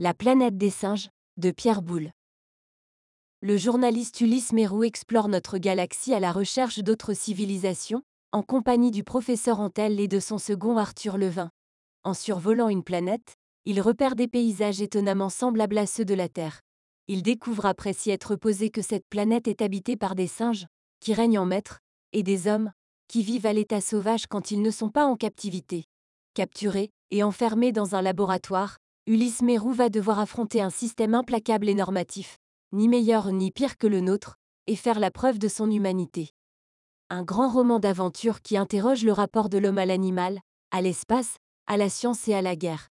La planète des singes, de Pierre Boulle. Le journaliste Ulysse Mérou explore notre galaxie à la recherche d'autres civilisations, en compagnie du professeur Antel et de son second Arthur Levin. En survolant une planète, il repère des paysages étonnamment semblables à ceux de la Terre. Il découvre après s'y être posé que cette planète est habitée par des singes, qui règnent en maîtres, et des hommes, qui vivent à l'état sauvage quand ils ne sont pas en captivité. Capturé et enfermé dans un laboratoire, Ulysse Mérou va devoir affronter un système implacable et normatif, ni meilleur ni pire que le nôtre, et faire la preuve de son humanité. Un grand roman d'aventure qui interroge le rapport de l'homme à l'animal, à l'espace, à la science et à la guerre.